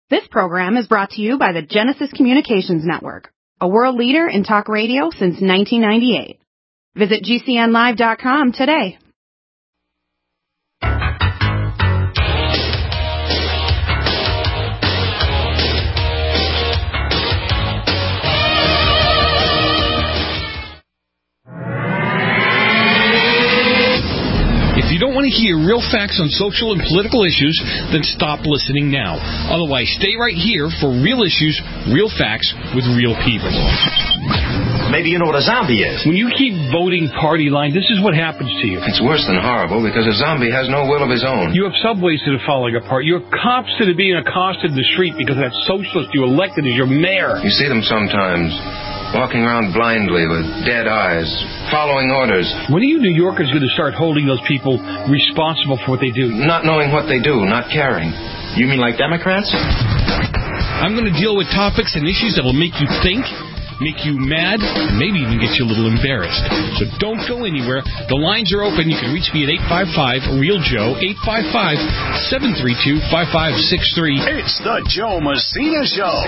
This program is brought to you by the Genesis Communications Network, a world leader in talk radio since 1998. Visit GCNlive.com today. If you don't want to hear real facts on social and political issues, then stop listening now. Otherwise, stay right here for real issues, real facts, with real people. Maybe you know what a zombie is. When you keep voting party line, this is what happens to you. It's worse than horrible because a zombie has no will of his own. You have subways that are falling apart. You have cops that are being accosted in the street because that socialist you elected as your mayor. You see them sometimes, walking around blindly with dead eyes, following orders. When are you New Yorkers going to start holding those people responsible for what they do? Not knowing what they do, not caring. You mean like Democrats? I'm going to deal with topics and issues that will make you think, make you mad, maybe even get you a little embarrassed. So don't go anywhere. The lines are open. You can reach me at 855-REAL-JOE, 855-732-5563. It's the Joe Messina Show.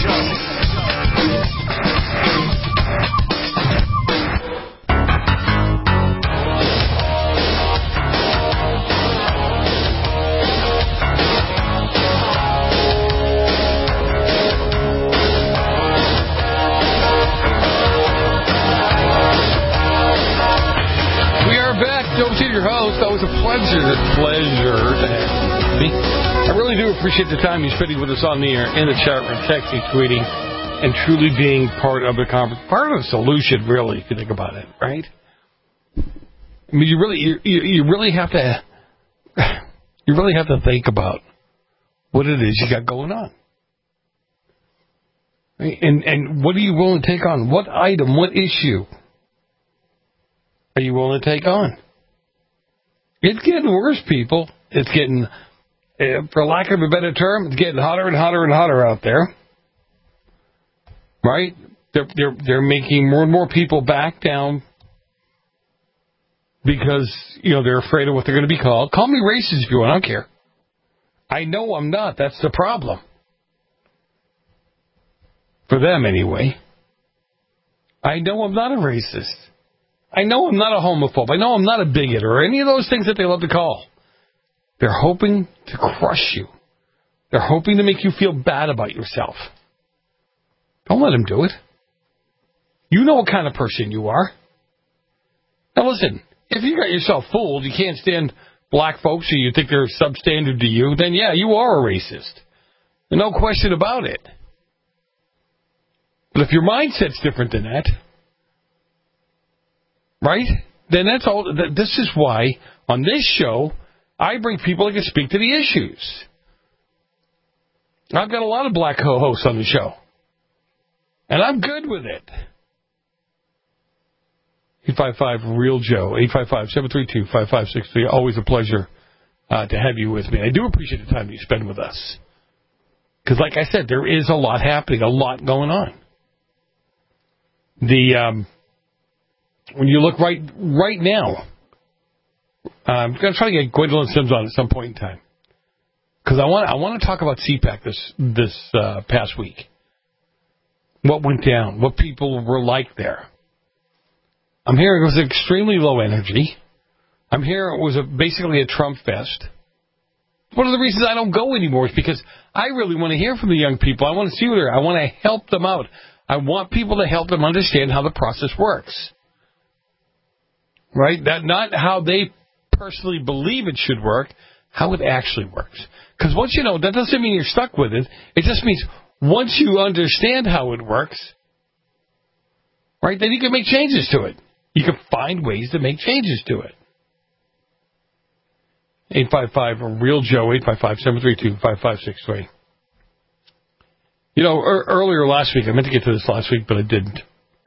Your host. Always a pleasure to have me. I really do appreciate the time you're spending with us on the air, in the chat room, texting, tweeting, and truly being part of the conference, part of the solution, really, if you think about it, right? I mean, you really have to think about what it is you got going on, right? And what are you willing to take on? What item, what issue are you willing to take on? It's getting worse, people. It's getting, for lack of a better term, it's getting hotter and hotter and hotter out there. Right? They're making more and more people back down because, they're afraid of what they're going to be called. Call me racist if you want. I don't care. I know I'm not. That's the problem. For them, anyway. I know I'm not a racist. I know I'm not a homophobe. I know I'm not a bigot or any of those things that they love to call. They're hoping to crush you. They're hoping to make you feel bad about yourself. Don't let them do it. You know what kind of person you are. Now listen, if you got yourself fooled, you can't stand black folks or you think they're substandard to you, then yeah, you are a racist. There's no question about it. But if your mindset's different than that, right? Then that's all. This is why on this show I bring people that can speak to the issues. I've got a lot of black hosts on the show, and I'm good with it. 855-REAL-JOE, 855-732-5563. Always a pleasure to have you with me. I do appreciate the time you spend with us, because, like I said, there is a lot happening, a lot going on. When you look right now, I'm going to try to get Gwendolyn Sims on at some point in time, because I want to talk about CPAC this past week. What went down, what people were like there. I'm hearing it was extremely low energy. I'm hearing it was basically a Trump fest. One of the reasons I don't go anymore is because I really want to hear from the young people. I want to see what they're. I want to help them out. I want people to help them understand how the process works. Right? That not how they personally believe it should work, how it actually works. Because once you know, that doesn't mean you're stuck with it. It just means once you understand how it works, right, then you can make changes to it. You can find ways to make changes to it. 855-REAL-JOE, 855-732-5563. Earlier last week, I meant to get to this last week, but I didn't.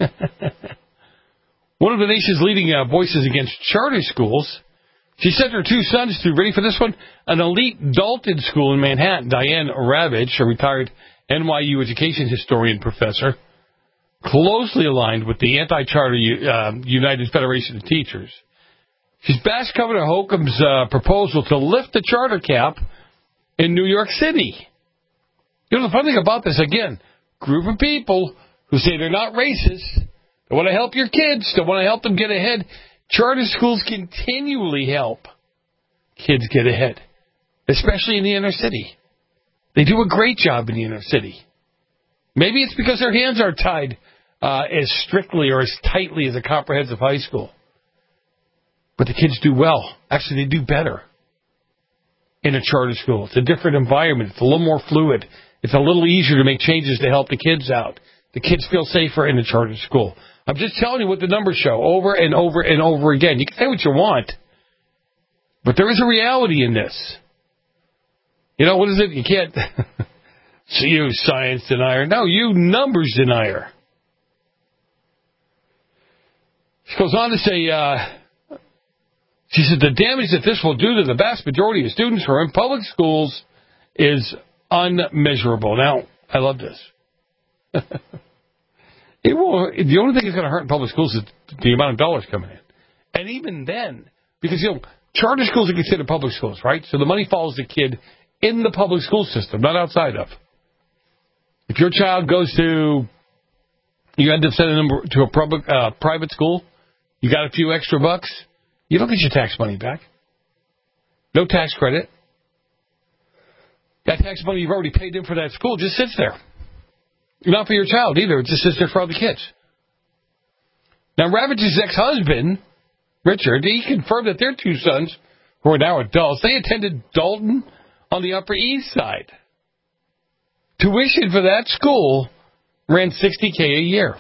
One of the nation's leading voices against charter schools, she sent her two sons to, ready for this one, an elite Dalton school in Manhattan. Diane Ravitch, a retired NYU education historian professor, closely aligned with the anti-charter United Federation of Teachers. She's bashed Governor Holcomb's proposal to lift the charter cap in New York City. You know, the funny thing about this, again, group of people who say they're not racist, they want to help your kids, they want to help them get ahead. Charter schools continually help kids get ahead, especially in the inner city. They do a great job in the inner city. Maybe it's because their hands are tied as strictly or as tightly as a comprehensive high school. But the kids do well. Actually, they do better in a charter school. It's a different environment. It's a little more fluid. It's a little easier to make changes to help the kids out. The kids feel safer in a charter school. I'm just telling you what the numbers show over and over and over again. You can say what you want, but there is a reality in this. You know, what is it? You can't see you science denier. No, you numbers denier. She goes on to say, she said, the damage that this will do to the vast majority of students who are in public schools is unmeasurable. Now, I love this. The only thing that's going to hurt in public schools is the amount of dollars coming in. And even then, because, you know, charter schools are considered public schools, right? So the money follows the kid in the public school system, not outside of. If your child goes to, you end up sending them to a private school, you got a few extra bucks, you don't get your tax money back. No tax credit. That tax money you've already paid in for that school just sits there. Not for your child either. It just sits there for other kids. Now, Ravage's ex-husband, Richard, he confirmed that their two sons, who are now adults, they attended Dalton on the Upper East Side. Tuition for that school ran $60K a year.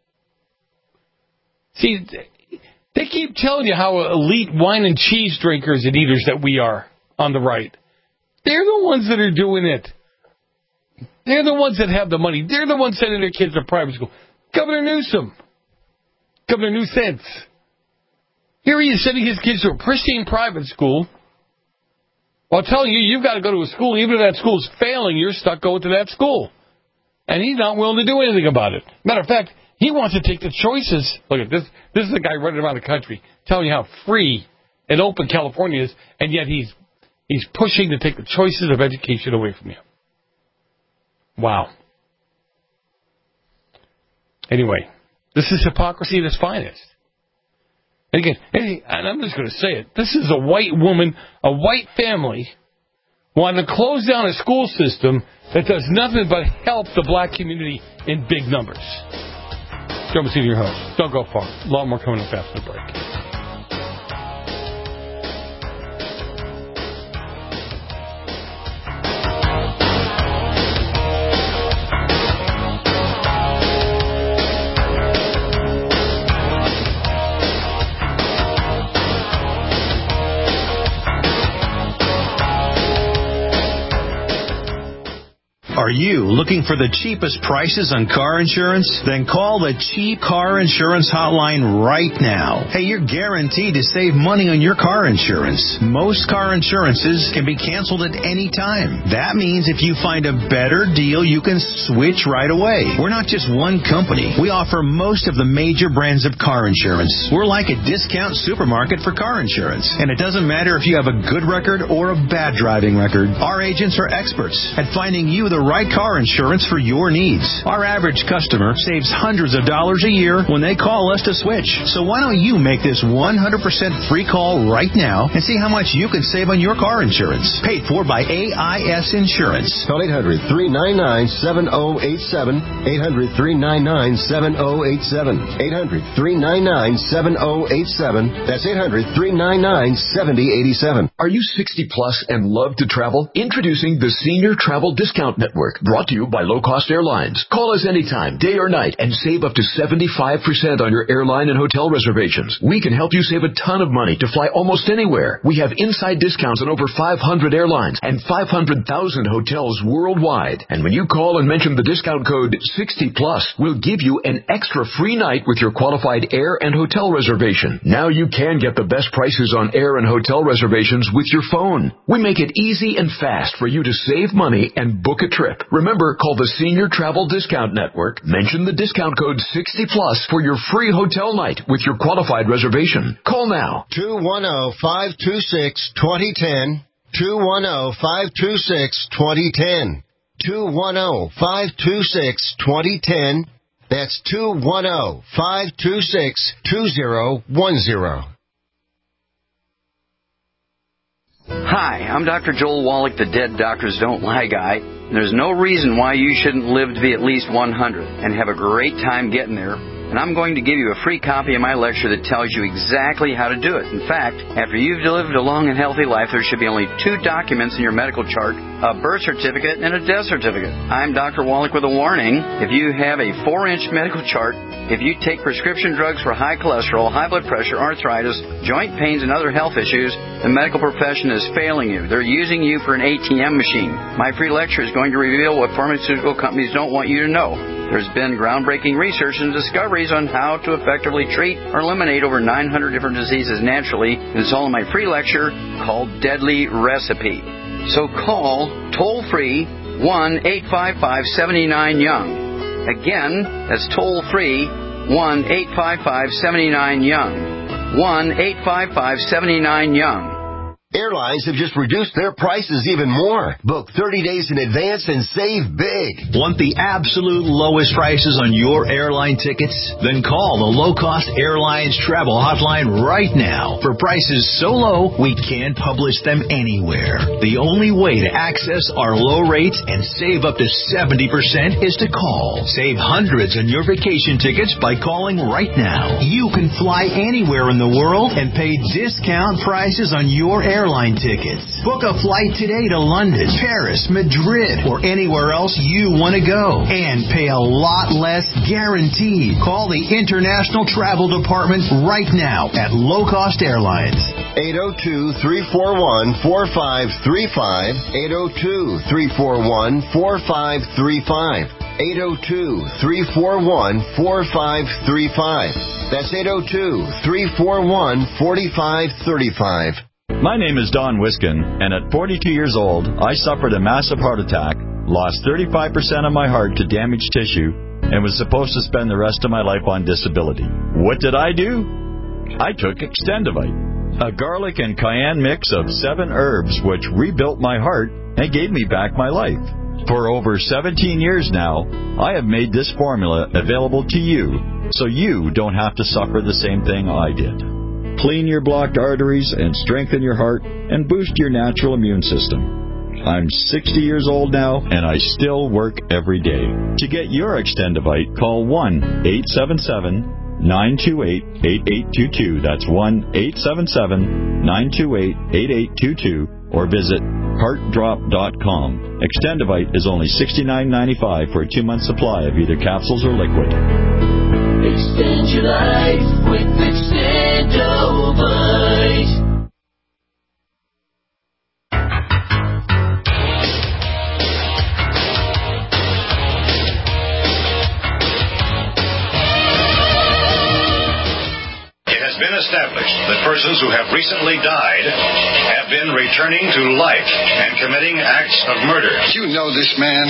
See, they keep telling you how elite wine and cheese drinkers and eaters that we are on the right. They're the ones that are doing it. They're the ones that have the money. They're the ones sending their kids to private school. Governor Newsom. Governor Newsense. Here he is sending his kids to a pristine private school while telling you you've got to go to a school. Even if that school is failing, you're stuck going to that school. And he's not willing to do anything about it. Matter of fact, he wants to take the choices. Look at this. This is the guy running around the country telling you how free and open California is, and yet he's pushing to take the choices of education away from you. Wow. Anyway, this is hypocrisy at its finest. And again, and I'm just going to say it, this is a white woman, a white family, wanting to close down a school system that does nothing but help the black community in big numbers. Joe Messina, your host. Don't go far. A lot more coming up after the break. Are you looking for the cheapest prices on car insurance? Then call the Cheap Car Insurance Hotline right now. Hey, you're guaranteed to save money on your car insurance. Most car insurances can be canceled at any time. That means if you find a better deal, you can switch right away. We're not just one company. We offer most of the major brands of car insurance. We're like a discount supermarket for car insurance. And it doesn't matter if you have a good record or a bad driving record. Our agents are experts at finding you the right car insurance for your needs. Our average customer saves hundreds of dollars a year when they call us to switch. So why don't you make this 100% free call right now and see how much you can save on your car insurance. Paid for by AIS Insurance. Call 800-399-7087. 800-399-7087. 800-399-7087. That's 800-399-7087. Are you 60 plus and love to travel? Introducing the Senior Travel Discount Network, brought to you by Low Cost Airlines. Call us anytime, day or night, and save up to 75% on your airline and hotel reservations. We can help you save a ton of money to fly almost anywhere. We have inside discounts on over 500 airlines and 500,000 hotels worldwide. And when you call and mention the discount code 60+, we'll give you an extra free night with your qualified air and hotel reservation. Now you can get the best prices on air and hotel reservations with your phone. We make it easy and fast for you to save money and book a trip. Remember, call the Senior Travel Discount Network. Mention the discount code 60+ for your free hotel night with your qualified reservation. Call now. 210-526-2010. 210-526-2010. 210-526-2010. That's 210-526-2010. Hi, I'm Dr. Joel Wallach, the Dead Doctors Don't Lie guy. There's no reason why you shouldn't live to be at least 100 and have a great time getting there. And I'm going to give you a free copy of my lecture that tells you exactly how to do it. In fact, after you've lived a long and healthy life, there should be only 2 documents in your medical chart, a birth certificate and a death certificate. I'm Dr. Wallach with a warning. If you have a 4-inch medical chart, if you take prescription drugs for high cholesterol, high blood pressure, arthritis, joint pains, and other health issues, the medical profession is failing you. They're using you for an ATM machine. My free lecture is going to reveal what pharmaceutical companies don't want you to know. There's been groundbreaking research and discoveries on how to effectively treat or eliminate over 900 different diseases naturally. And it's all in my free lecture called Deadly Recipe. So call toll-free 1-855-79-YOUNG. Again, that's toll-free 1-855-79-YOUNG. 1-855-79-YOUNG. Airlines have just reduced their prices even more. Book 30 days in advance and save big. Want the absolute lowest prices on your airline tickets? Then call the Low Cost Airlines Travel Hotline right now. For prices so low, we can't publish them anywhere. The only way to access our low rates and save up to 70% is to call. Save hundreds on your vacation tickets by calling right now. You can fly anywhere in the world and pay discount prices on your airline tickets. Book a flight today to London, Paris, Madrid, or anywhere else you want to go. And pay a lot less guaranteed. Call the International Travel Department right now at Low Cost Airlines. 802-341-4535. 802-341-4535. 802-341-4535. That's 802-341-4535. My name is Don Wiskin, and at 42 years old, I suffered a massive heart attack, lost 35% of my heart to damaged tissue, and was supposed to spend the rest of my life on disability. What did I do? I took Extendivite, a garlic and cayenne mix of 7 herbs which rebuilt my heart and gave me back my life. For over 17 years now, I have made this formula available to you, so you don't have to suffer the same thing I did. Clean your blocked arteries and strengthen your heart and boost your natural immune system. I'm 60 years old now, and I still work every day. To get your Extendivite, call 1-877-928-8822. That's 1-877-928-8822. Or visit heartdrop.com. Extendivite is only $69.95 for a 2-month supply of either capsules or liquid. Extend your life with Extendovite. It has been established that persons who have recently died have been returning to life and committing acts of murder. You know this man.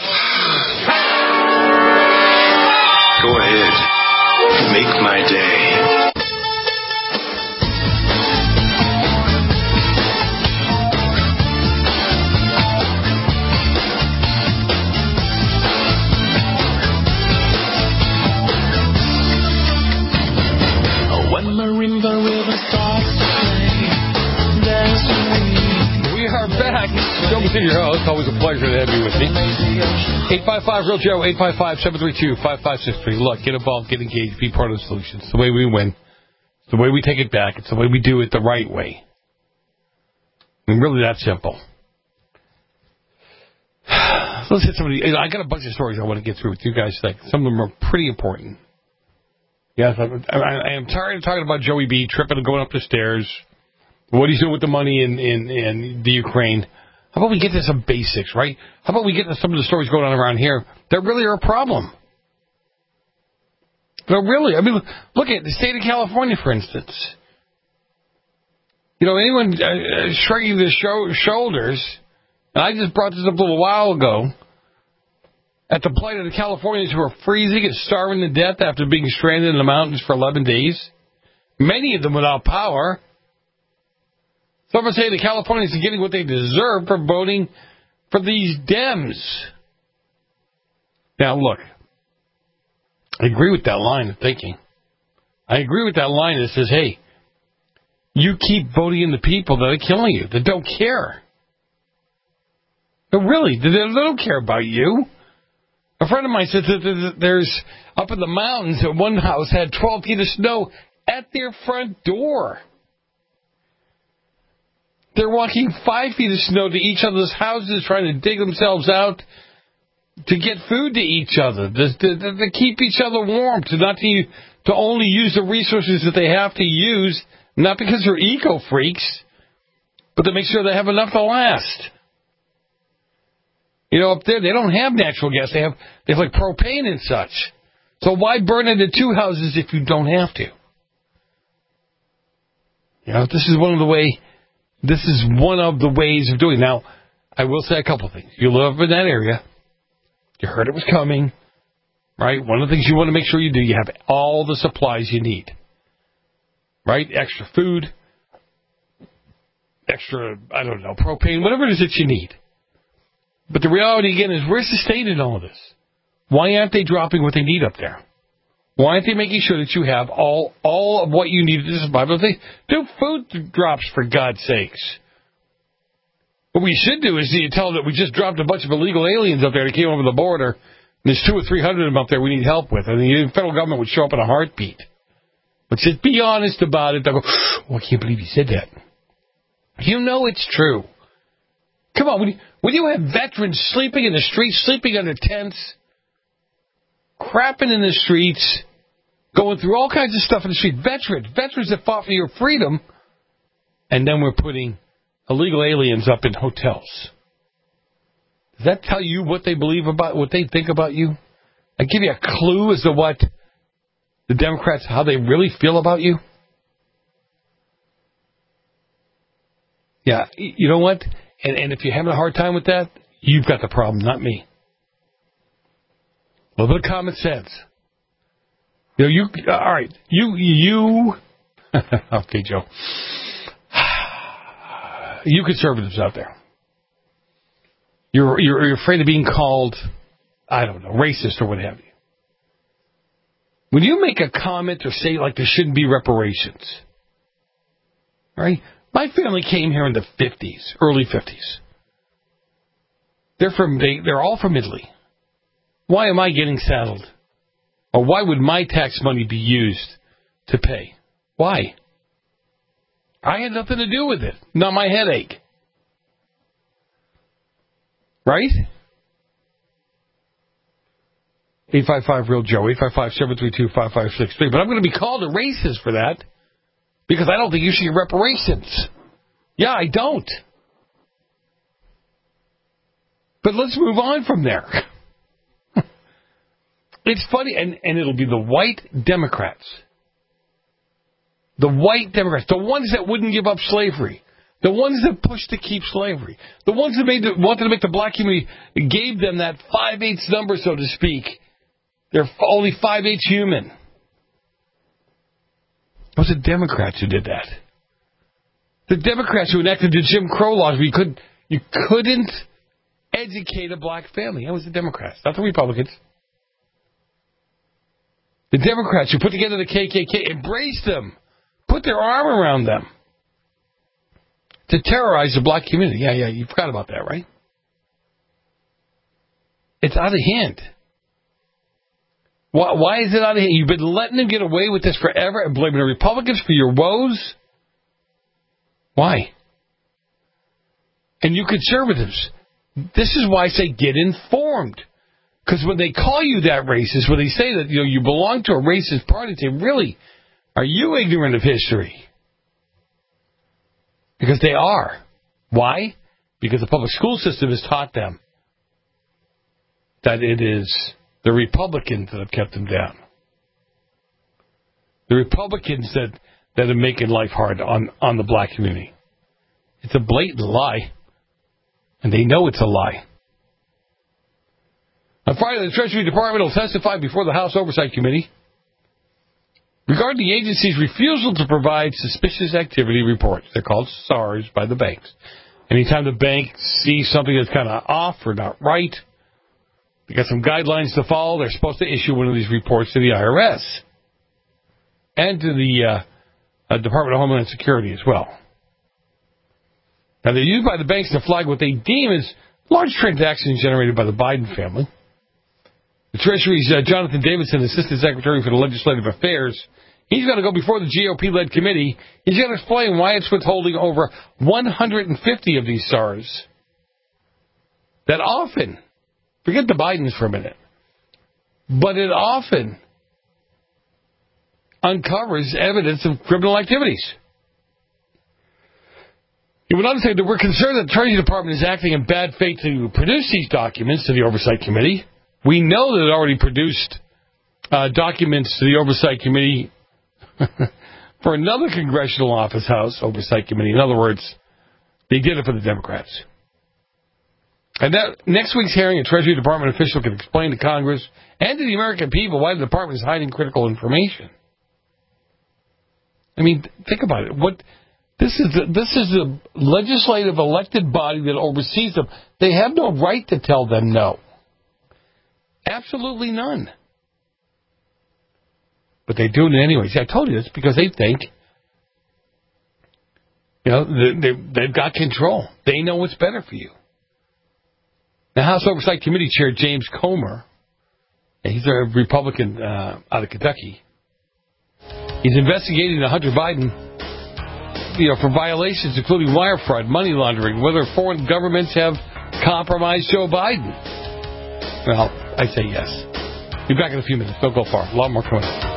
Go ahead. Make my day. When marimba river starts to play, there's a We are back. Joe Messina, your host. Always a pleasure to have you with me. 855-REAL-JOE, 855-732-5563. Look, get involved, get engaged, be part of the solution. It's the way we win. It's the way we take it back. It's the way we do it the right way. I mean, really that simple. Let's hit somebody. I got a bunch of stories I want to get through with you guys today. Some of them are pretty important. Yes, I am tired of talking about Joey B. tripping and going up the stairs. What he's doing with the money in the Ukraine. How about we get to some basics, right? How about we get to some of the stories going on around here that really are a problem? They're really, I mean, look at the state of California, for instance. You know, anyone shrugging their shoulders, and I just brought this up a little while ago, at the plight of the Californians who are freezing and starving to death after being stranded in the mountains for 11 days, many of them without power. Some are saying the Californians are getting what they deserve for voting for these Dems. Now, look, I agree with that line of thinking. I agree with that line that says, hey, you keep voting in the people that are killing you, that don't care. But really, they don't care about you. A friend of mine said that there's, up in the mountains, that one house had 12 feet of snow at their front door. They're walking 5 feet of snow to each other's houses, trying to dig themselves out to get food to each other, to keep each other warm, to only use the resources that they have to use, not because they're eco freaks, but to make sure they have enough to last. You know, up there they don't have natural gas; they have like propane and such. So why burn into two houses if you don't have to? You know, this is one of the ways of doing it. Now, I will say a couple things. You live in that area. You heard it was coming, right? One of the things you want to make sure you do, you have all the supplies you need, right? Extra food, extra, propane, whatever it is that you need. But the reality, again, is where's the state in all of this? Why aren't they dropping what they need up there? Why aren't they making sure that you have all of what you need to survive? Do food drops, for God's sakes. What we should do is you tell them that we just dropped a bunch of illegal aliens up there that came over the border, and there's 200 or 300 of them up there we need help with, and the federal government would show up in a heartbeat. But just be honest about it. They'll go, oh, I can't believe you said that. You know it's true. Come on, when you have veterans sleeping in the streets, sleeping under tents, crapping in the streets, going through all kinds of stuff in the street, veterans that fought for your freedom, and then we're putting illegal aliens up in hotels. Does that tell you what they believe about, what they think about you? I give you a clue as to what the Democrats, how they really feel about you? Yeah, you know what? And if you're having a hard time with that, you've got the problem, not me. A little bit of common sense. You know, all right, you, okay, Joe. You conservatives out there. You're afraid of being called, racist or what have you. When you make a comment or say like there shouldn't be reparations, right? My family came here in the 50s, early 50s. They're all from Italy. Why am I getting saddled? Or why would my tax money be used to pay? Why? I had nothing to do with it. Not my headache. Right? 855-REAL-JOE, 855-732-5563. But I'm going to be called a racist for that because I don't think you should get reparations. Yeah, I don't. But let's move on from there. It's funny, and it'll be the white Democrats. The white Democrats, the ones that wouldn't give up slavery, the ones that pushed to keep slavery, the ones that wanted to make the black community, gave them that 5/8 number, so to speak. They're only 5/8 human. It was the Democrats who did that. The Democrats who enacted the Jim Crow laws where you couldn't educate a black family. That was the Democrats, not the Republicans. The Democrats who put together the KKK, embraced them, put their arm around them to terrorize the black community. Yeah, you forgot about that, right? It's out of hand. Why is it out of hand? You've been letting them get away with this forever and blaming the Republicans for your woes? Why? And you conservatives, this is why I say get informed. Because when they call you that racist, when they say that you belong to a racist party, they say, really, are you ignorant of history? Because they are. Why? Because the public school system has taught them that it is the Republicans that have kept them down. The Republicans that are making life hard on the black community. It's a blatant lie. And they know it's a lie. On Friday, the Treasury Department will testify before the House Oversight Committee regarding the agency's refusal to provide suspicious activity reports. They're called SARs by the banks. Anytime the bank sees something that's kind of off or not right, They got some guidelines to follow. They're supposed to issue one of these reports to the IRS and to the Department of Homeland Security as well. Now, they're used by the banks to flag what they deem as large transactions generated by the Biden family. The Treasury's Jonathan Davidson, Assistant Secretary for the Legislative Affairs, he's going to go before the GOP-led committee. He's going to explain why it's withholding over 150 of these SARs that often, forget the Bidens for a minute, but it often uncovers evidence of criminal activities. He went on to say that we're concerned that the Treasury Department is acting in bad faith to produce these documents to the Oversight Committee. We know that it already produced documents to the Oversight Committee for another congressional office house Oversight Committee. In other words, they did it for the Democrats. And that next week's hearing, a Treasury Department official can explain to Congress and to the American people why the department is hiding critical information. I mean, think about it. This is the legislative elected body that oversees them. They have no right to tell them no. Absolutely none. But they do it anyways. I told you this because they think, they've got control. They know what's better for you. The House Oversight Committee Chair James Comer, he's a Republican out of Kentucky. He's investigating Hunter Biden, for violations including wire fraud, money laundering, whether foreign governments have compromised Joe Biden. Well, I say yes. Be back in a few minutes. Don't go far. A lot more coming up.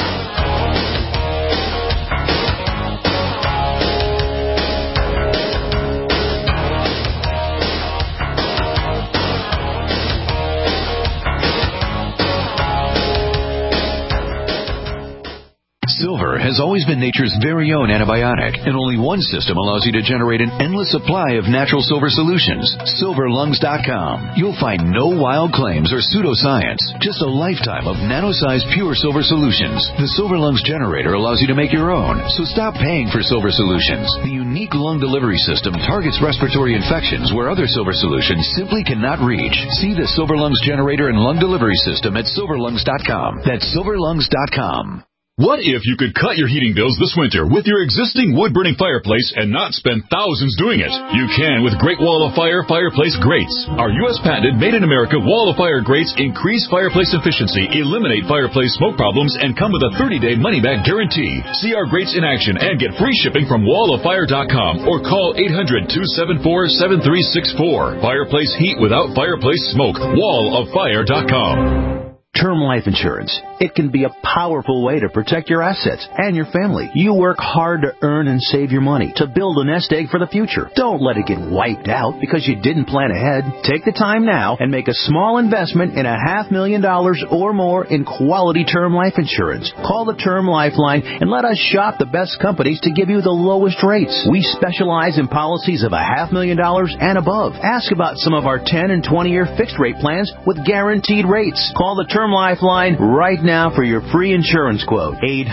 Silver has always been nature's very own antibiotic, and only one system allows you to generate an endless supply of natural silver solutions. SilverLungs.com. You'll find no wild claims or pseudoscience, just a lifetime of nano-sized pure silver solutions. The Silver Lungs generator allows you to make your own, so stop paying for silver solutions. The unique lung delivery system targets respiratory infections where other silver solutions simply cannot reach. See the Silver Lungs generator and lung delivery system at SilverLungs.com. That's SilverLungs.com. What if you could cut your heating bills this winter with your existing wood-burning fireplace and not spend thousands doing it? You can with Great Wall of Fire fireplace grates. Our U.S. patented made-in-America Wall of Fire grates increase fireplace efficiency, eliminate fireplace smoke problems, and come with a 30-day money-back guarantee. See our grates in action and get free shipping from walloffire.com or call 800-274-7364. Fireplace heat without fireplace smoke. walloffire.com. Term life insurance. It can be a powerful way to protect your assets and your family. You work hard to earn and save your money to build a nest egg for the future. Don't let it get wiped out because you didn't plan ahead. Take the time now and make a small investment in $500,000 or more in quality term life insurance. Call the Term Lifeline and let us shop the best companies to give you the lowest rates. We specialize in policies of $500,000 and above. Ask about some of our 10 and 20-year fixed rate plans with guaranteed rates. Call the Term Lifeline right now for your free insurance quote.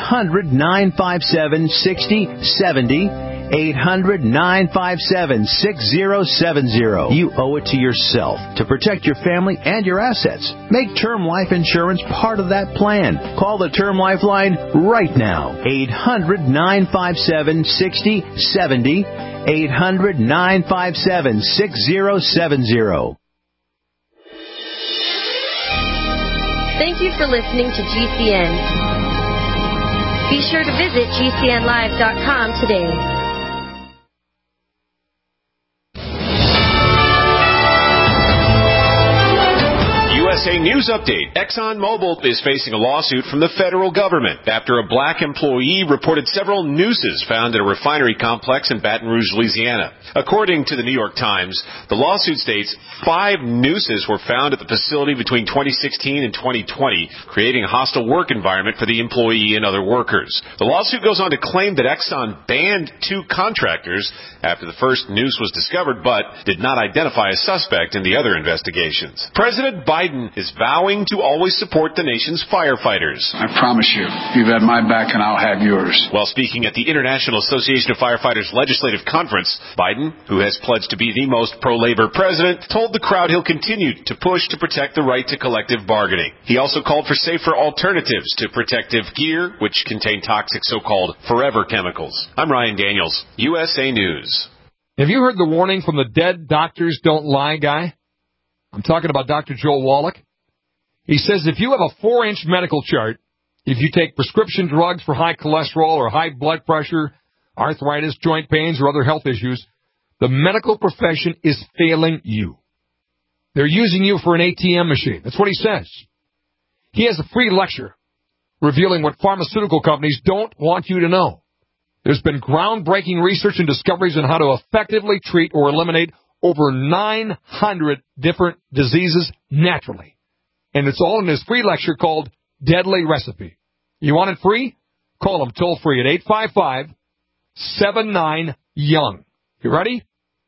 800-957-6070. 800-957-6070. You owe it to yourself to protect your family and your assets. Make term life insurance part of that plan. Call the Term Lifeline right now. 800-957-6070. 800-957-6070. Thank you for listening to GCN. Be sure to visit GCNlive.com today. USA News Update. ExxonMobil is facing a lawsuit from the federal government after a black employee reported several nooses found at a refinery complex in Baton Rouge, Louisiana. According to the New York Times, the lawsuit states 5 nooses were found at the facility between 2016 and 2020, creating a hostile work environment for the employee and other workers. The lawsuit goes on to claim that Exxon banned 2 contractors after the first noose was discovered, but did not identify a suspect in the other investigations. President Biden is vowing to always support the nation's firefighters. I promise you, you've had my back and I'll have yours. While speaking at the International Association of Firefighters Legislative Conference, Biden, who has pledged to be the most pro-labor president, told the crowd he'll continue to push to protect the right to collective bargaining. He also called for safer alternatives to protective gear, which contain toxic so-called forever chemicals. I'm Ryan Daniels, USA News. Have you heard the warning from the Dead Doctors Don't Lie guy? I'm talking about Dr. Joel Wallach. He says if you have a 4-inch medical chart, if you take prescription drugs for high cholesterol or high blood pressure, arthritis, joint pains, or other health issues, the medical profession is failing you. They're using you for an ATM machine. That's what he says. He has a free lecture revealing what pharmaceutical companies don't want you to know. There's been groundbreaking research and discoveries on how to effectively treat or eliminate over 900 different diseases naturally. And it's all in this free lecture called Deadly Recipe. You want it free? Call him toll free at 855-79-YOUNG. You ready?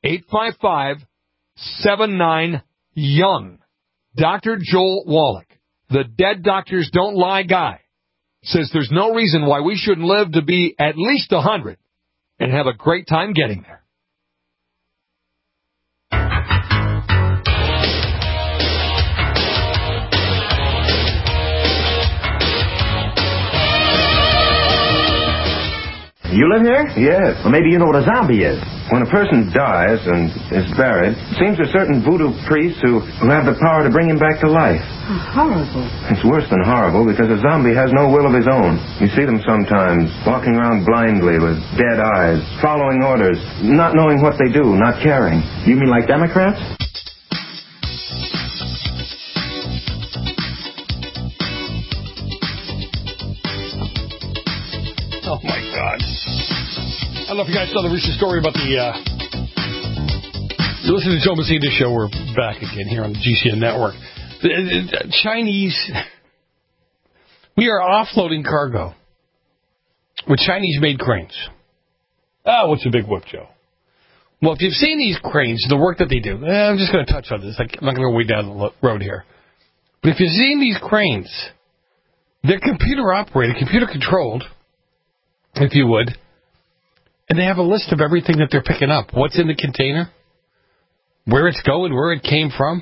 855-79-YOUNG. Dr. Joel Wallach, the Dead Doctors Don't Lie guy, says there's no reason why we shouldn't live to be at least 100 and have a great time getting there. You live here? Yes. Well, maybe you know what a zombie is. When a person dies and is buried, it seems there are certain voodoo priests who have the power to bring him back to life. Horrible. It's worse than horrible because a zombie has no will of his own. You see them sometimes walking around blindly with dead eyes, following orders, not knowing what they do, not caring. You mean like Democrats? Oh, my God. I don't know if you guys saw the recent story about listen to the Joe Messina show. We're back again here on the GCN network. The Chinese, we are offloading cargo with Chinese-made cranes. Oh, what's a big whoop, Joe? Well, if you've seen these cranes, the work that they do, I'm just going to touch on this. I'm not going to go way down the road here. But if you've seen these cranes, they're computer-operated, computer-controlled, if you would, and they have a list of everything that they're picking up. What's in the container, where it's going, where it came from.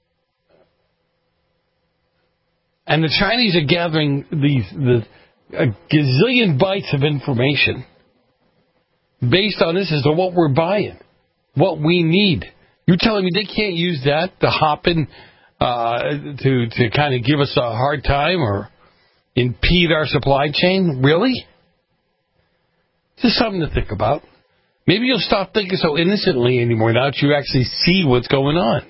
And the Chinese are gathering a gazillion bytes of information based on this as to what we're buying, what we need. You're telling me they can't use that to hop in to kind of give us a hard time or impede our supply chain? Really? Just something to think about. Maybe you'll stop thinking so innocently anymore now that you actually see what's going on.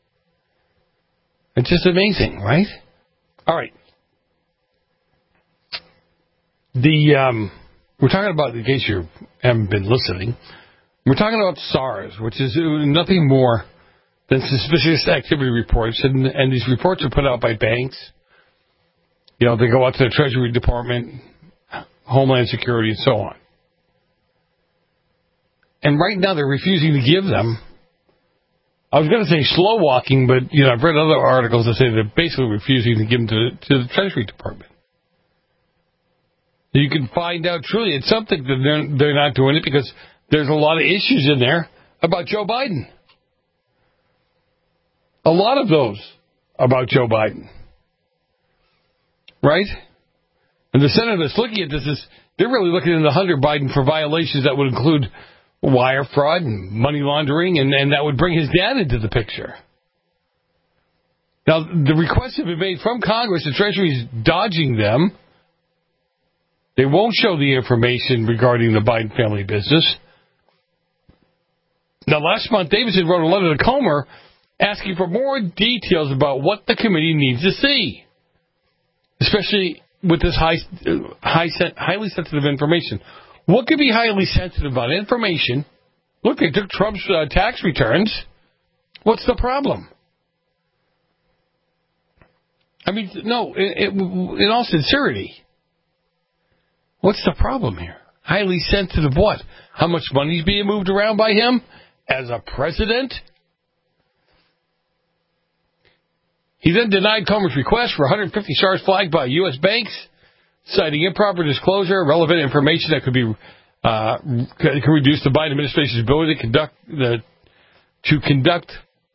It's just amazing, right? All right. We're talking about, in case you haven't been listening, we're talking about SARS, which is nothing more than suspicious activity reports, and these reports are put out by banks. You know, they go out to the Treasury Department, Homeland Security, and so on. And right now they're refusing to give them. I was going to say slow walking, but I've read other articles that say they're basically refusing to give them to the Treasury Department. You can find out truly it's something that they're not doing it because there's a lot of issues in there about Joe Biden. A lot of those about Joe Biden. Right? And the Senate that's looking at this they're really looking into Hunter Biden for violations that would include wire fraud and money laundering, and that would bring his dad into the picture. Now, the requests have been made from Congress. The Treasury's dodging them. They won't show the information regarding the Biden family business. Now, last month, Davidson wrote a letter to Comer asking for more details about what the committee needs to see, especially with this highly sensitive information. What could be highly sensitive about information? Look, they took Trump's tax returns. What's the problem? I mean, no, in all sincerity, what's the problem here? Highly sensitive what? How much money's being moved around by him as a president? He then denied Comer's request for 150 stars flagged by U.S. banks, citing improper disclosure, relevant information that could reduce the Biden administration's ability to conduct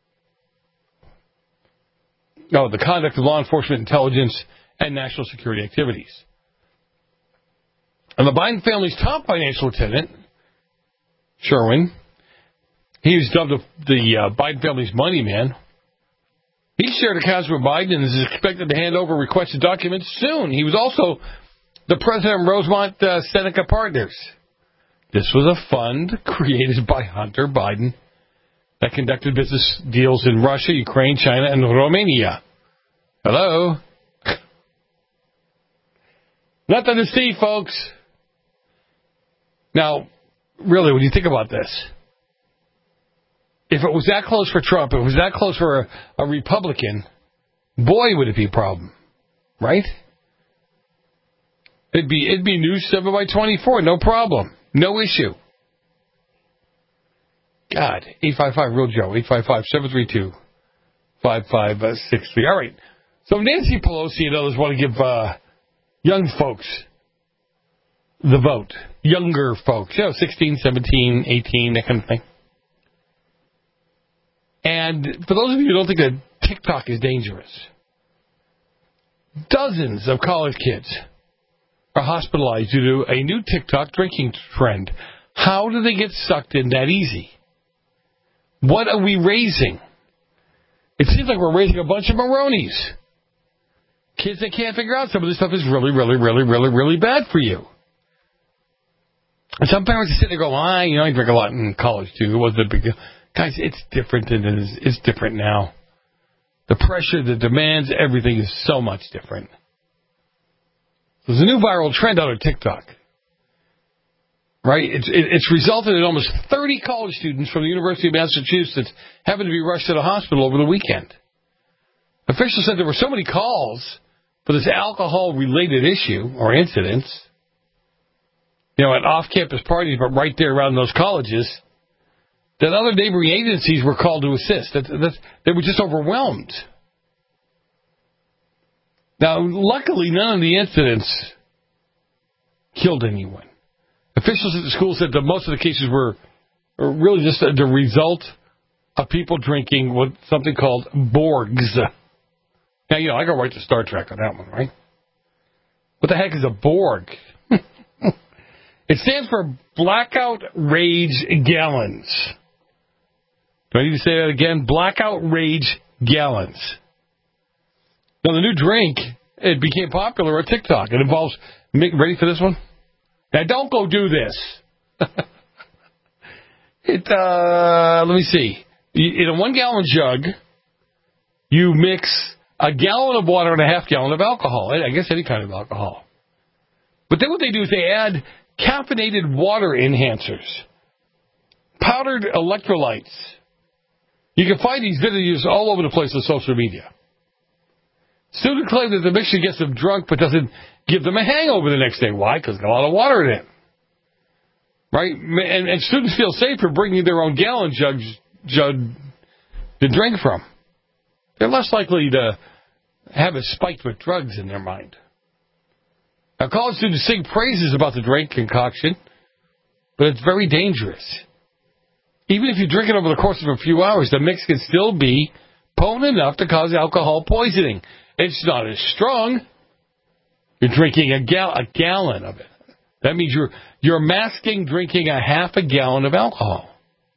the conduct of law enforcement, intelligence, and national security activities. And the Biden family's top financial lieutenant, Sherwin, he was dubbed the Biden family's money man. He shared accounts with Biden and is expected to hand over requested documents soon. He was also the president of Rosemont Seneca Partners. This was a fund created by Hunter Biden that conducted business deals in Russia, Ukraine, China, and Romania. Hello? Nothing to see, folks. Now, really, when you think about this, if it was that close for Trump, if it was that close for a Republican, boy, would it be a problem, right? It'd be News 7 by 24, no problem, no issue. God, 855-REAL-JOE, 855-732-5563. All right, so Nancy Pelosi and others want to give young folks the vote, younger folks, 16, 17, 18, that kind of thing. And for those of you who don't think that TikTok is dangerous, dozens of college kids are hospitalized due to a new TikTok drinking trend. How do they get sucked in that easy? What are we raising? It seems like we're raising a bunch of Maronis. Kids that can't figure out some of this stuff is really, really, really, really, really bad for you. And some parents are sitting there going, I drink a lot in college too. It wasn't a big deal. Guys, it's different than it is. It's different now. The pressure, the demands, everything is so much different. There's a new viral trend out of TikTok. Right? It's resulted in almost 30 college students from the University of Massachusetts having to be rushed to the hospital over the weekend. Officials said there were so many calls for this alcohol-related issue or incidents, at off-campus parties, but right there around those colleges, that other neighboring agencies were called to assist. They were just overwhelmed. Now, luckily, none of the incidents killed anyone. Officials at the school said that most of the cases were really just the result of people drinking something called Borgs. Now, I go right to Star Trek on that one, right? What the heck is a Borg? It stands for Blackout Rage Gallons. Do I need to say that again? Blackout Rage Gallons. Now, the new drink, it became popular on TikTok. It involves, ready for this one? Now, don't go do this. Let me see. In a 1-gallon jug, you mix a gallon of water and a half gallon of alcohol. I guess any kind of alcohol. But then what they do is they add caffeinated water enhancers, powdered electrolytes. You can find these videos all over the place on social media. Students claim that the mixture gets them drunk but doesn't give them a hangover the next day. Why? Because it's got a lot of water in it. Right? And students feel safer bringing their own gallon jug to drink from. They're less likely to have it spiked with drugs in their mind. Now, college students sing praises about the drink concoction, but it's very dangerous. Even if you drink it over the course of a few hours, the mix can still be potent enough to cause alcohol poisoning. It's not as strong. You're drinking a gallon of it. That means you're masking drinking a half a gallon of alcohol.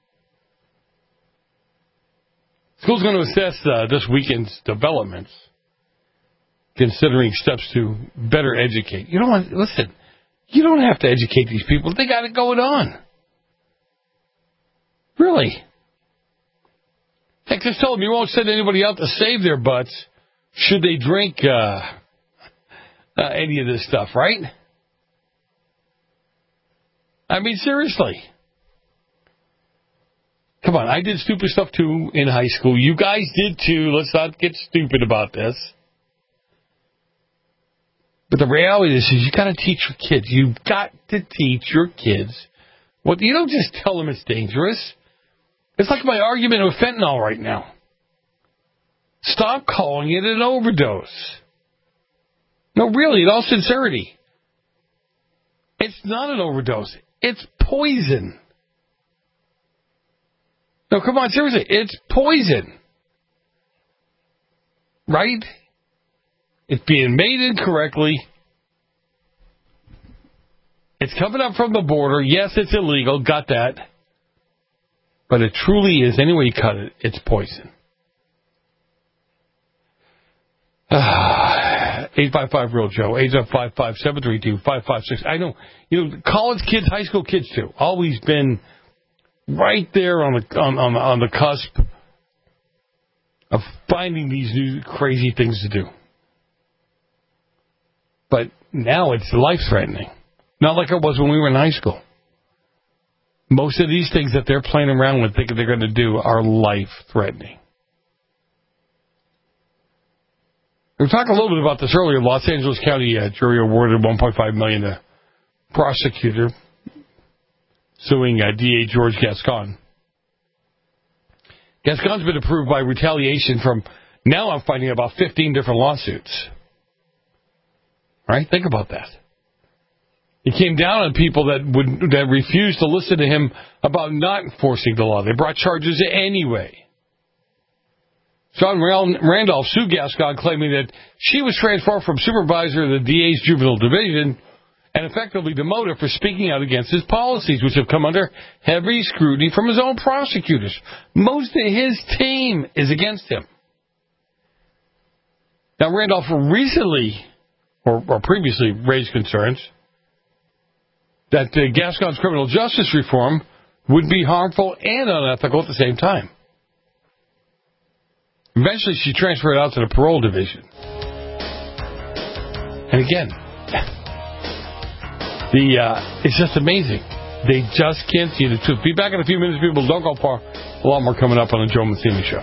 School's going to assess this weekend's developments, considering steps to better educate. You don't have to educate these people. They got it going on. Really. Heck, just tell them you won't send anybody out to save their butts should they drink any of this stuff, right? I mean, seriously. Come on, I did stupid stuff too in high school. You guys did too. Let's not get stupid about this. But the reality is you got to teach your kids. You've got to teach your kids. You don't just tell them it's dangerous. It's like my argument with fentanyl right now. Stop calling it an overdose. No, really, in all sincerity. It's not an overdose. It's poison. No, come on, seriously. It's poison. Right? It's being made incorrectly. It's coming up from the border. Yes, it's illegal. Got that. But it truly is. Any way you cut it, it's poison. 855-REAL Joe. 855-732-5566. I know. College kids, high school kids too. Always been right there on the cusp of finding these new crazy things to do. But now it's life-threatening. Not like it was when we were in high school. Most of these things that they're playing around with, thinking they're going to do, are life-threatening. We were talking a little bit about this earlier. Los Angeles County jury awarded $1.5 million to prosecutor suing DA George Gascon. Gascon's been approved by retaliation from, now I'm finding about 15 different lawsuits. Right? Think about that. He came down on people that refused to listen to him about not enforcing the law. They brought charges anyway. John Randolph sued Gascon, claiming that she was transferred from supervisor of the DA's juvenile division and effectively demoted for speaking out against his policies, which have come under heavy scrutiny from his own prosecutors. Most of his team is against him. Now, Randolph recently, or previously, raised concerns that Gascon's criminal justice reform would be harmful and unethical at the same time. Eventually, she transferred out to the parole division. And again, it's just amazing. They just can't see the truth. Be back in a few minutes, people. Don't go far. A lot more coming up on the Joe Mancini Show.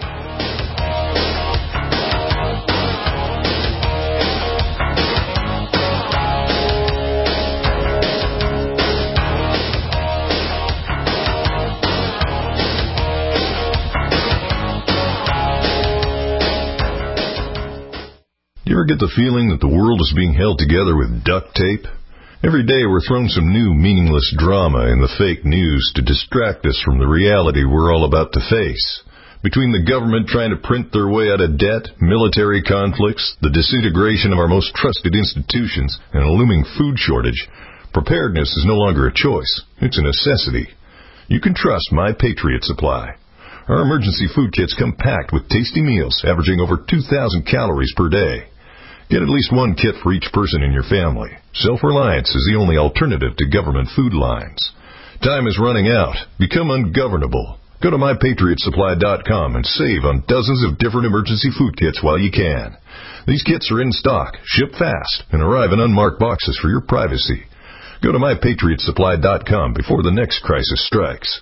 You ever get the feeling that the world is being held together with duct tape? Every day we're thrown some new meaningless drama in the fake news to distract us from the reality we're all about to face. Between the government trying to print their way out of debt, military conflicts, the disintegration of our most trusted institutions, and a looming food shortage, preparedness is no longer a choice. It's a necessity. You can trust My Patriot Supply. Our emergency food kits come packed with tasty meals averaging over 2,000 calories per day. Get at least one kit for each person in your family. Self-reliance is the only alternative to government food lines. Time is running out. Become ungovernable. Go to MyPatriotSupply.com and save on dozens of different emergency food kits while you can. These kits are in stock, ship fast, and arrive in unmarked boxes for your privacy. Go to MyPatriotSupply.com before the next crisis strikes.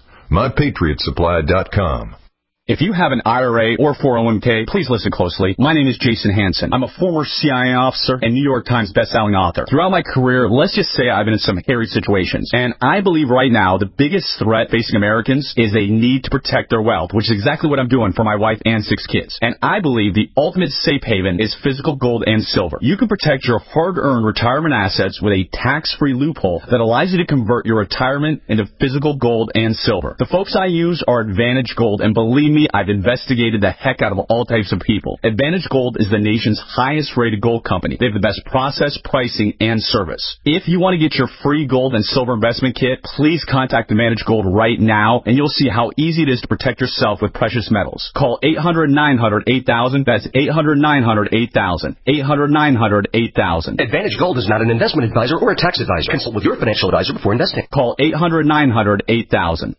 MyPatriotSupply.com. If you have an IRA or 401k, please listen closely. My name is Jason Hansen. I'm a former CIA officer and New York Times bestselling author. Throughout my career, let's just say I've been in some hairy situations. And I believe right now the biggest threat facing Americans is they need to protect their wealth, which is exactly what I'm doing for my wife and 6 kids. And I believe the ultimate safe haven is physical gold and silver. You can protect your hard-earned retirement assets with a tax-free loophole that allows you to convert your retirement into physical gold and silver. The folks I use are Advantage Gold, and believe me, I've investigated the heck out of all types of people. Advantage Gold is the nation's highest rated gold company. They have the best process, pricing, and service. If you want to get your free gold and silver investment kit, please contact Advantage Gold right now, and you'll see how easy it is to protect yourself with precious metals. Call 800-900-8000. That's 800-900-8000. 800-900-8000. Advantage Gold is not an investment advisor or a tax advisor. Consult with your financial advisor before investing. Call 800-900-8000.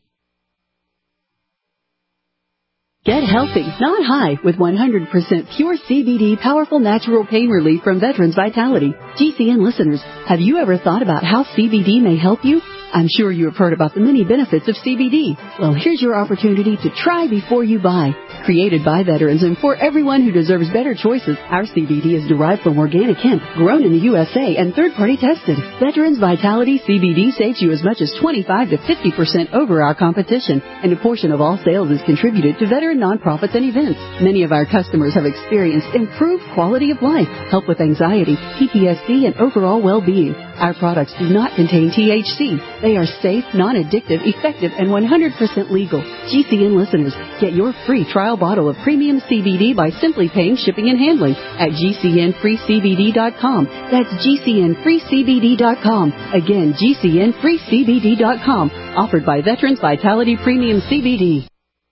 Get healthy, not high, with 100% pure CBD powerful natural pain relief from Veterans Vitality. GCN listeners, have you ever thought about how CBD may help you? I'm sure you have heard about the many benefits of CBD. Well, here's your opportunity to try before you buy. Created by veterans and for everyone who deserves better choices, our CBD is derived from organic hemp, grown in the USA and third-party tested. Veterans Vitality CBD saves you as much as 25 to 50% over our competition, and a portion of all sales is contributed to veteran nonprofits and events. Many of our customers have experienced improved quality of life, help with anxiety, PTSD, and overall well-being. Our products do not contain THC. They are safe, non-addictive, effective, and 100% legal. GCN listeners, get your free trial bottle of premium CBD by simply paying shipping and handling at GCNFreeCBD.com. That's GCNFreeCBD.com. Again, GCNFreeCBD.com. Offered by Veterans Vitality Premium CBD.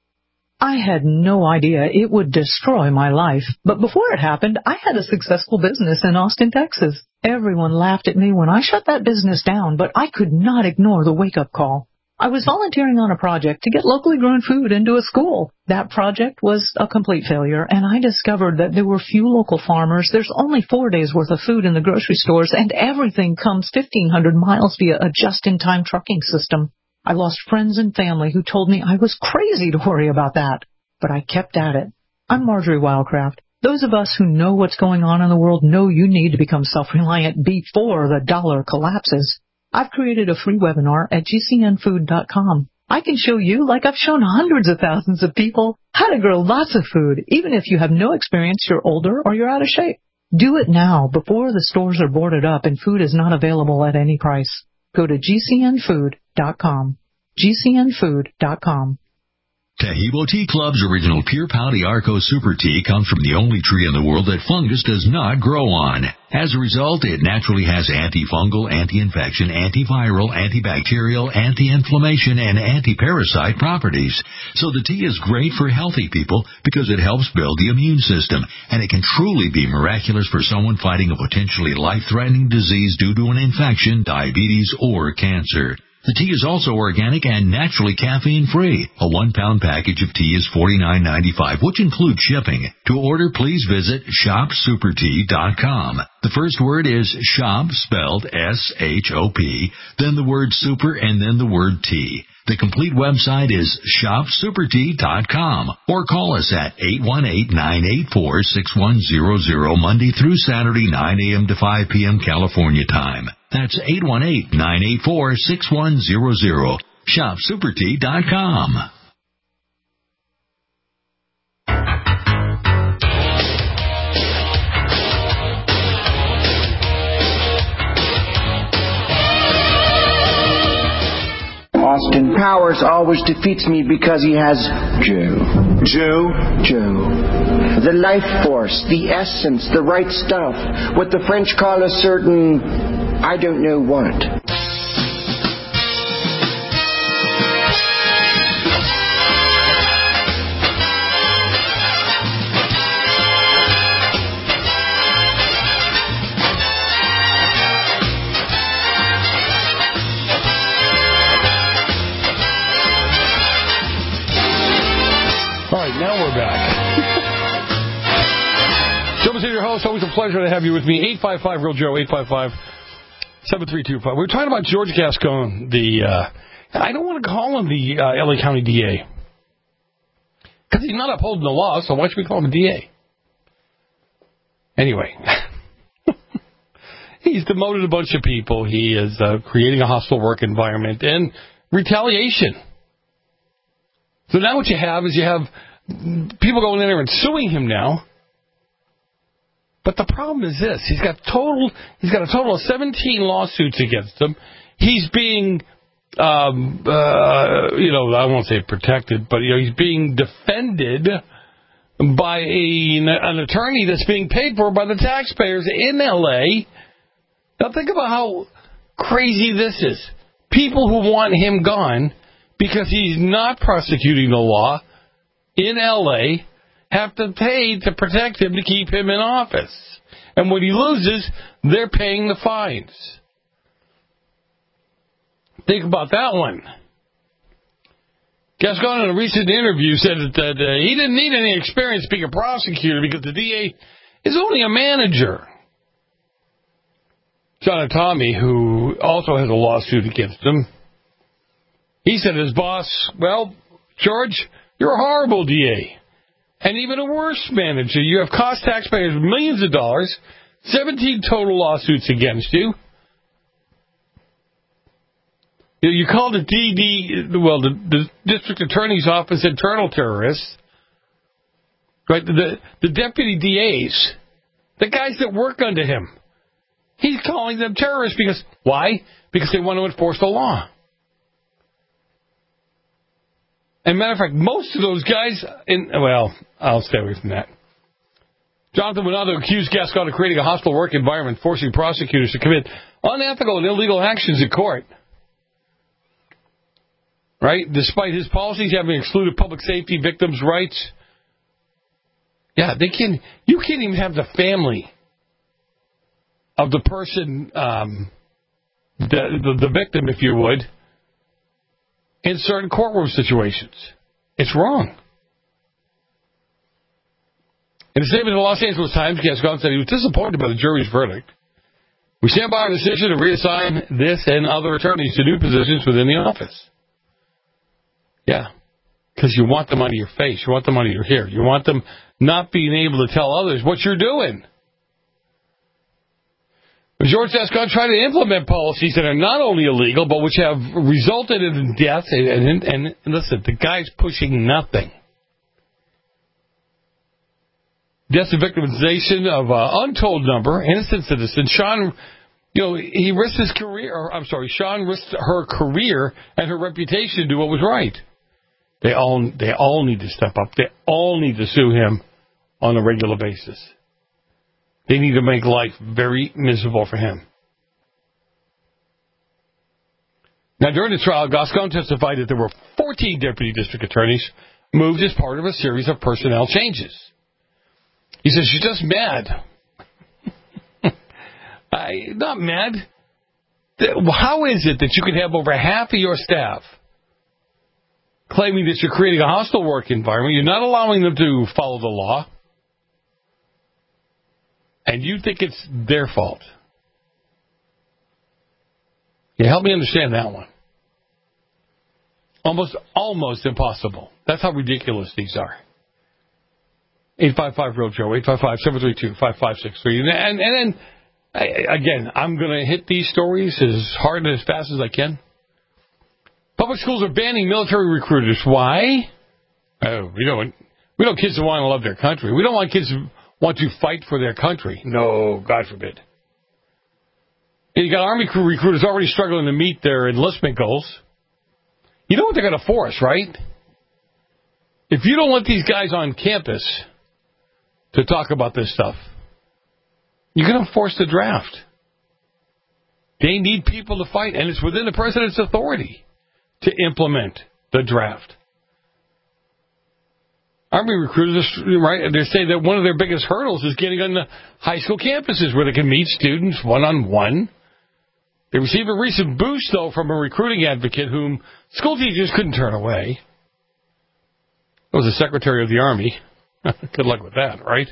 I had no idea it would destroy my life. But before it happened, I had a successful business in Austin, Texas. Everyone laughed at me when I shut that business down, but I could not ignore the wake-up call. I was volunteering on a project to get locally grown food into a school. That project was a complete failure, and I discovered that there were few local farmers. There's only 4 days' worth of food in the grocery stores, and everything comes 1,500 miles via a just-in-time trucking system. I lost friends and family who told me I was crazy to worry about that, but I kept at it. I'm Marjorie Wildcraft. Those of us who know what's going on in the world know you need to become self-reliant before the dollar collapses. I've created a free webinar at GCNfood.com. I can show you, like I've shown hundreds of thousands of people, how to grow lots of food, even if you have no experience, you're older, or you're out of shape. Do it now before the stores are boarded up and food is not available at any price. Go to GCNfood.com. GCNfood.com. Tahibo Tea Club's original Pure Pau d'Arco Super Tea comes from the only tree in the world that fungus does not grow on. As a result, it naturally has antifungal, anti-infection, antiviral, antibacterial, anti-inflammation, and anti-parasite properties. So the tea is great for healthy people because it helps build the immune system, and it can truly be miraculous for someone fighting a potentially life-threatening disease due to an infection, diabetes, or cancer. The tea is also organic and naturally caffeine-free. A 1-pound package of tea is $49.95, which includes shipping. To order, please visit shopsupertea.com. The first word is shop, spelled S-H-O-P, then the word super, and then the word tea. The complete website is shopsupertea.com, or call us at 818-984-6100 Monday through Saturday, 9 a.m. to 5 p.m. California time. That's 818-984-6100. shopsupertea.com. Austin Powers always defeats me because he has Joe. The life force, the essence, the right stuff. What the French call a certain, I don't know what. Now we're back. Joe Messina, your host. Always a pleasure to have you with me. 855-REAL-JOE, 855-7325. We were talking about George Gascon, I don't want to call him the LA County DA. Because he's not upholding the law, so why should we call him a DA? Anyway. He's demoted a bunch of people. He is creating a hostile work environment and retaliation. So now what you have is people going in there and suing him now. But the problem is this. He's got a total of 17 lawsuits against him. He's being, I won't say protected, but he's being defended by an attorney that's being paid for by the taxpayers in L.A. Now think about how crazy this is. People who want him gone because he's not prosecuting the law in L.A. have to pay to protect him to keep him in office. And when he loses, they're paying the fines. Think about that one. Gascon, in a recent interview, said that he didn't need any experience being a prosecutor because the DA is only a manager. John Atami, who also has a lawsuit against him, He said to his boss, well, George, you're a horrible DA. And even a worse manager. You have cost taxpayers millions of dollars, 17 total lawsuits against you. You called the district attorney's office internal terrorists. Right? The deputy DAs, the guys that work under him, he's calling them terrorists because, why? Because they want to enforce the law. And matter of fact, most of those guys, I'll stay away from that. Jonathan Minato accused Gascon of creating a hostile work environment, forcing prosecutors to commit unethical and illegal actions in court. Right? Despite his policies having excluded public safety, victims' rights. Yeah, you can't even have the family of the person, the victim, if you would, in certain courtroom situations. It's wrong. In a statement to the Los Angeles Times, Gascon said he was disappointed by the jury's verdict. We stand by our decision to reassign this and other attorneys to new positions within the office. Yeah, because you want them out of your face. You want them out of your hair. You want them not being able to tell others what you're doing. George Gascon tried to implement policies that are not only illegal, but which have resulted in death. And listen, the guy's pushing nothing. Death and victimization of untold number. Innocent citizen Sean, he risked his career. Sean risked her career and her reputation to do what was right. They all need to step up. They all need to sue him on a regular basis. They need to make life very miserable for him. Now, during the trial, Gascon testified that there were 14 deputy district attorneys moved as part of a series of personnel changes. He says, she's just mad. Not mad. How is it that you could have over half of your staff claiming that you're creating a hostile work environment, you're not allowing them to follow the law, and you think it's their fault? Yeah, help me understand that one. Almost impossible. That's how ridiculous these are. 855-REAL-JOE, 855-732-5563. And then, again, I'm going to hit these stories as hard and as fast as I can. Public schools are banning military recruiters. Why? We don't want kids who want to love their country. We don't want kids who want to fight for their country. No, God forbid. You got Army recruiters already struggling to meet their enlistment goals. You know what they're going to force, right? If you don't let these guys on campus to talk about this stuff, you're going to force the draft. They need people to fight, and it's within the president's authority to implement the draft. Army recruiters, right? They say that one of their biggest hurdles is getting on the high school campuses where they can meet students one-on-one. They received a recent boost, though, from a recruiting advocate whom school teachers couldn't turn away. It was the Secretary of the Army. Good luck with that, right?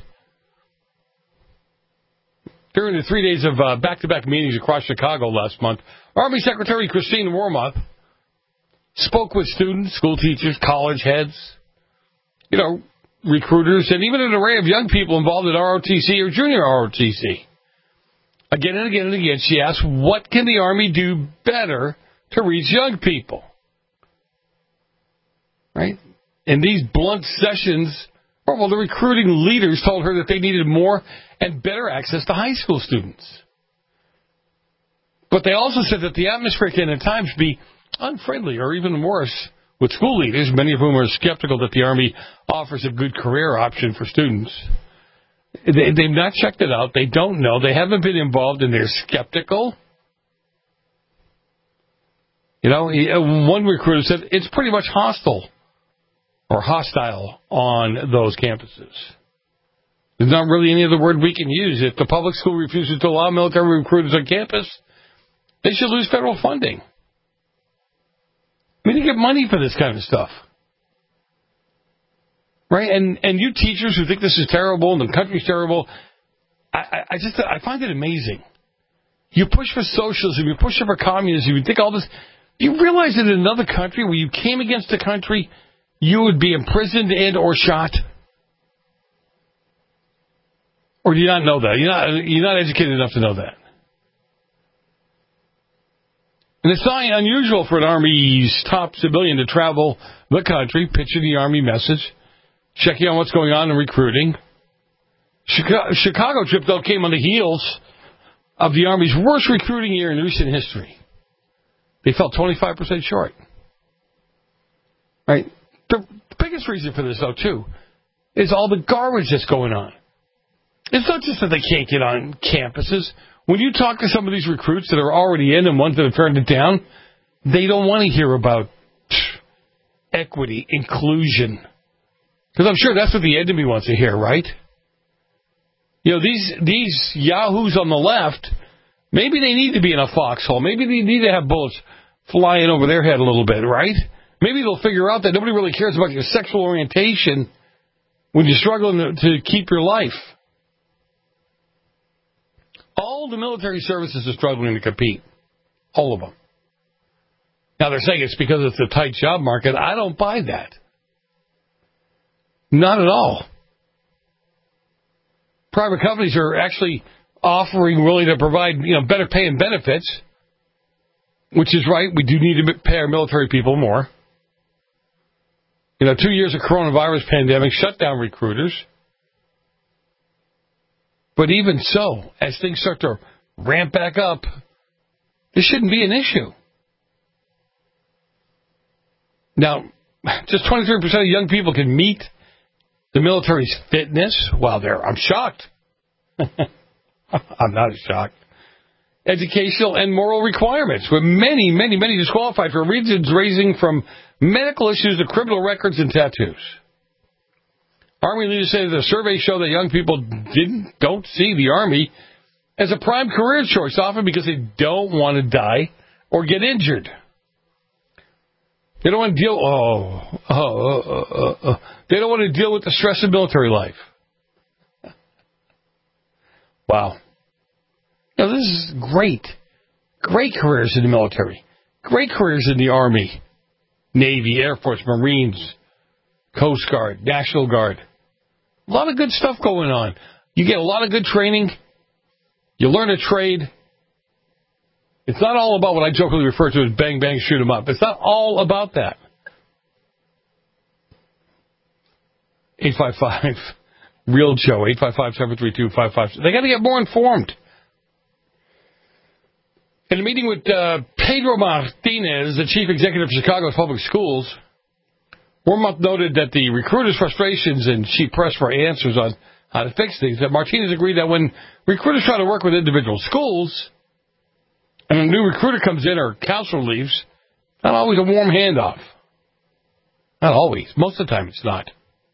During the 3 days of back-to-back meetings across Chicago last month, Army Secretary Christine Wormuth spoke with students, school teachers, college heads, recruiters, and even an array of young people involved in ROTC or junior ROTC. Again and again and again, she asked, what can the Army do better to reach young people? Right? In these blunt sessions, the recruiting leaders told her that they needed more and better access to high school students. But they also said that the atmosphere can at times be unfriendly or even worse with school leaders, many of whom are skeptical that the Army offers a good career option for students. They've not checked it out. They don't know. They haven't been involved, and they're skeptical. One recruiter said it's pretty much hostile on those campuses. There's not really any other word we can use. If the public school refuses to allow military recruiters on campus, they should lose federal funding. They get money for this kind of stuff. Right? And you teachers who think this is terrible and the country's terrible, I find it amazing. You push for socialism, you push for communism, you think all this Do you realize that in another country where you came against a country, you would be imprisoned and or shot? Or do you not know that? You're not educated enough to know that. And it's not unusual for an Army's top civilian to travel the country, pitching the Army message, checking on what's going on in recruiting. Chicago trip, though, came on the heels of the Army's worst recruiting year in recent history. They fell 25% short. Right? The biggest reason for this, though, too, is all the garbage that's going on. It's not just that they can't get on campuses. When you talk to some of these recruits that are already in and ones that have turned it down, they don't want to hear about equity, inclusion. Because I'm sure that's what the enemy wants to hear, right? You know, these yahoos on the left, maybe they need to be in a foxhole. Maybe they need to have bullets flying over their head a little bit, right? Maybe they'll figure out that nobody really cares about your sexual orientation when you're struggling to keep your life. All the military services are struggling to compete. All of them. Now, they're saying it's because it's a tight job market. I don't buy that. Not at all. Private companies are actually offering, willing to provide, better pay and benefits, which is right. We do need to pay our military people more. 2 years of coronavirus pandemic shut down recruiters. But even so, as things start to ramp back up, this shouldn't be an issue. Now, just 23% of young people can meet the military's fitness. Wow, I'm shocked. I'm not shocked. Educational and moral requirements, with many, many, many disqualified for reasons ranging from medical issues to criminal records and tattoos. Army leaders say the surveys show that young people don't see the Army as a prime career choice, often because they don't want to die or get injured. They don't want to deal. They don't want to deal with the stress of military life. Wow. This is great. Great careers in the military. Great careers in the Army, Navy, Air Force, Marines, Coast Guard, National Guard. A lot of good stuff going on. You get a lot of good training. You learn a trade. It's not all about what I jokingly refer to as bang, bang, shoot 'em up. It's not all about that. 855-REAL-JOE, 855-732-55. They got to get more informed. In a meeting with Pedro Martinez, the chief executive of Chicago's public schools, Wormuth noted that the recruiters' frustrations and cheap press for answers on how to fix things, that Martinez agreed that when recruiters try to work with individual schools, and a new recruiter comes in or a counselor leaves, not always a warm handoff. Not always. Most of the time it's not.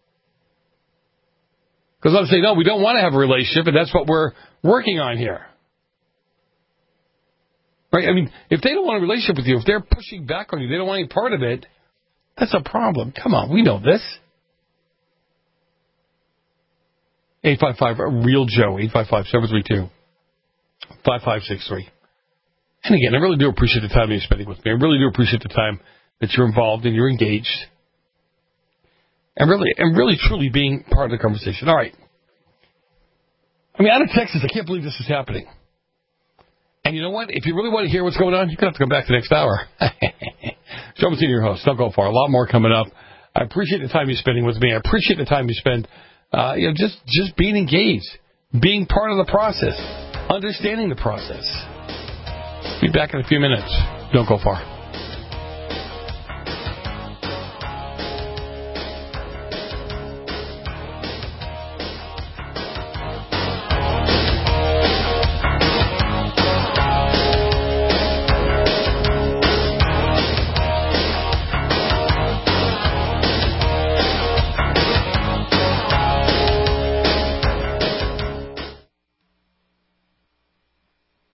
Because let's say, no, we don't want to have a relationship, and that's what we're working on here. Right? I mean, if they don't want a relationship with you, if they're pushing back on you, they don't want any part of it, that's a problem. Come on, we know this. 855-REAL-JOE, 855-732-5563. And again, I really do appreciate the time you're spending with me. I really do appreciate the time that you're involved and you're engaged. And really, truly being part of the conversation. All right. I mean, out of Texas, I can't believe this is happening. And you know what? If you really want to hear what's going on, you're going to have to come back the next hour. Joe Mancini, your host. Don't go far. A lot more coming up. I appreciate the time you're spending with me. I appreciate the time you spend, just being engaged, being part of the process, understanding the process. Be back in a few minutes. Don't go far.